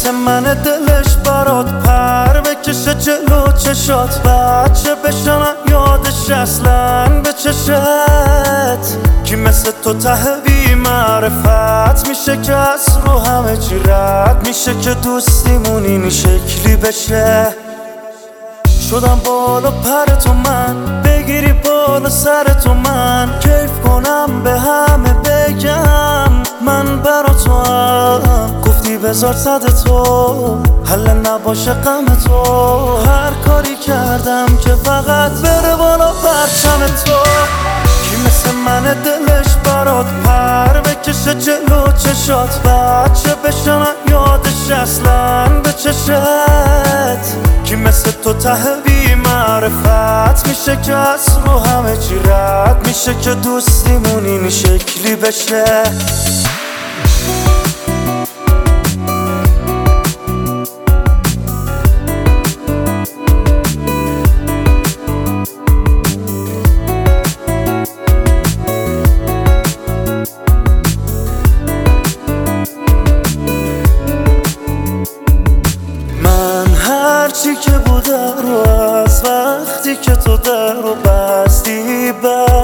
مثل من دلش برات پر بکشه جلو چشات بچه بشنم یادش اصلا به چشت کی مثل تو ته بی معرفت میشه که از رو همه چی رد میشه که دوستیمون این شکلی بشه شدم بالا پر تو من بگیری بالا سر تو من کیف کنم به همه بگم من برا تو هم گفتی بذار صد تو حل نباشه غم تو هر کاری کردم که فقط بره بالا پرچم تو کی مثل من دلش برات پر بکشه جلو چشات بچه بشنم یادش اصلا به چشت کی مثل تو ته بی معرفت میشه که از رو همه چی رد میشه که دوستیمون این شکلی بشه هرچی که بوده رو از وقتی که تو در رو بستی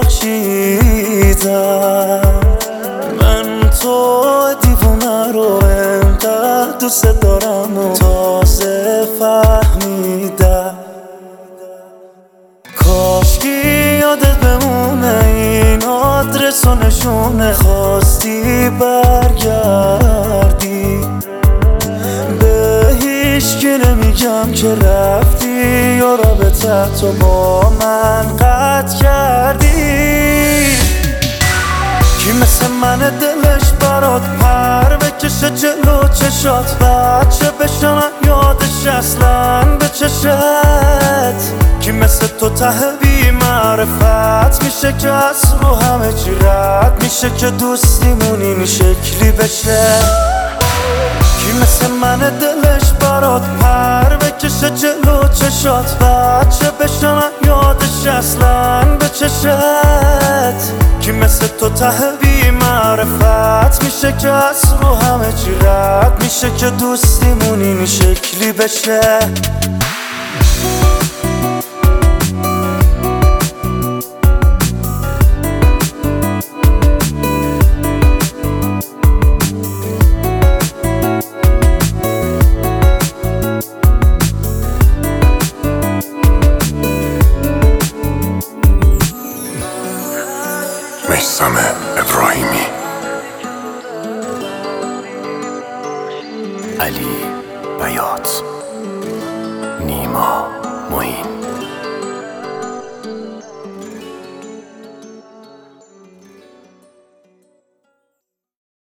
بخشیدم من تو دیوونه رو انقدر دوست دارم و تازه فهمیدم کاشکی یادت بمونه این آدرس و نشونه خواستی برگردی هیچکی نمیگم که رفتی یا رابطه تو با من قطع کردی کی مثل من دلش برات پر بکشه جلو چشات بچه بشنم یادش اصلا به چشت کی مثل تو ته بی معرفت میشه که از رو همه چی رد میشه که دوستیمون این شکلی بشه کی مثل من دلش برات پر بکشه جلو چشات بچه بشنم یادش اصلا به چشت کی مثل تو ته بی معرفت میشه که از رو همه چی رد میشه که دوستیمون این شکلی بشه میثم ابراهیمی علی بیات نیما معین